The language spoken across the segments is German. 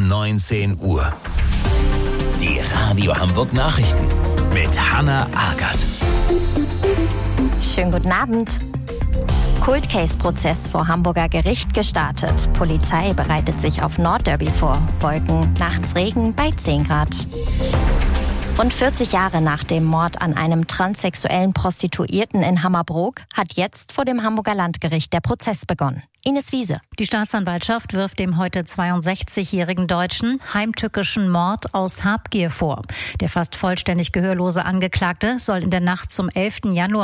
19 Uhr. Die Radio Hamburg Nachrichten mit Hanna Agert. Schönen guten Abend. Cold-Case-Prozess vor Hamburger Gericht gestartet. Polizei bereitet sich auf Nordderby vor. Wolken, nachts Regen bei 10 Grad. Rund 40 Jahre nach dem Mord an einem transsexuellen Prostituierten in Hammerbrook hat jetzt vor dem Hamburger Landgericht der Prozess begonnen. Ines Wiese. Die Staatsanwaltschaft wirft dem heute 62-jährigen Deutschen heimtückischen Mord aus Habgier vor. Der fast vollständig gehörlose Angeklagte soll in der Nacht zum 11. Januar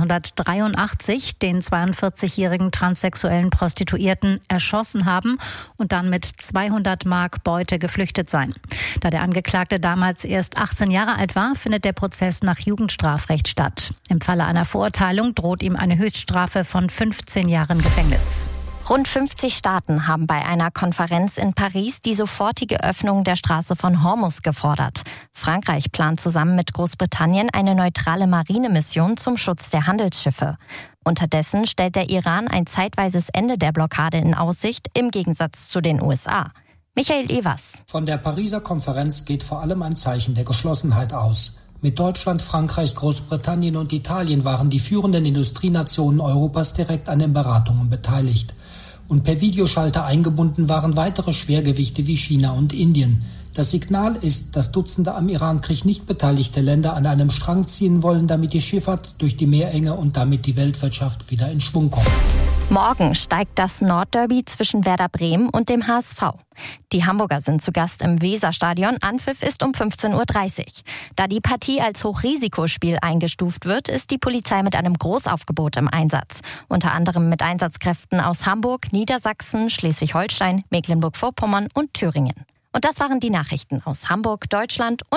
1983 den 42-jährigen transsexuellen Prostituierten erschossen haben und dann mit 200 Mark Beute geflüchtet sein. Da der Angeklagte damals erst 18 Jahre alt war, findet der Prozess nach Jugendstrafrecht statt. Im Falle einer Verurteilung droht ihm eine Höchststrafe von 15 Jahren Gefängnis. Rund 50 Staaten haben bei einer Konferenz in Paris die sofortige Öffnung der Straße von Hormuz gefordert. Frankreich plant zusammen mit Großbritannien eine neutrale Marinemission zum Schutz der Handelsschiffe. Unterdessen stellt der Iran ein zeitweises Ende der Blockade in Aussicht, im Gegensatz zu den USA. Michael Evers. Von der Pariser Konferenz geht vor allem ein Zeichen der Geschlossenheit aus. Mit Deutschland, Frankreich, Großbritannien und Italien waren die führenden Industrienationen Europas direkt an den Beratungen beteiligt. Und per Videoschalter eingebunden waren weitere Schwergewichte wie China und Indien. Das Signal ist, dass Dutzende am Irankrieg nicht beteiligte Länder an einem Strang ziehen wollen, damit die Schifffahrt durch die Meerenge und damit die Weltwirtschaft wieder in Schwung kommt. Morgen steigt das Nordderby zwischen Werder Bremen und dem HSV. Die Hamburger sind zu Gast im Weserstadion. Anpfiff ist um 15.30 Uhr. Da die Partie als Hochrisikospiel eingestuft wird, ist die Polizei mit einem Großaufgebot im Einsatz. Unter anderem mit Einsatzkräften aus Hamburg, Niedersachsen, Schleswig-Holstein, Mecklenburg-Vorpommern und Thüringen. Und das waren die Nachrichten aus Hamburg, Deutschland und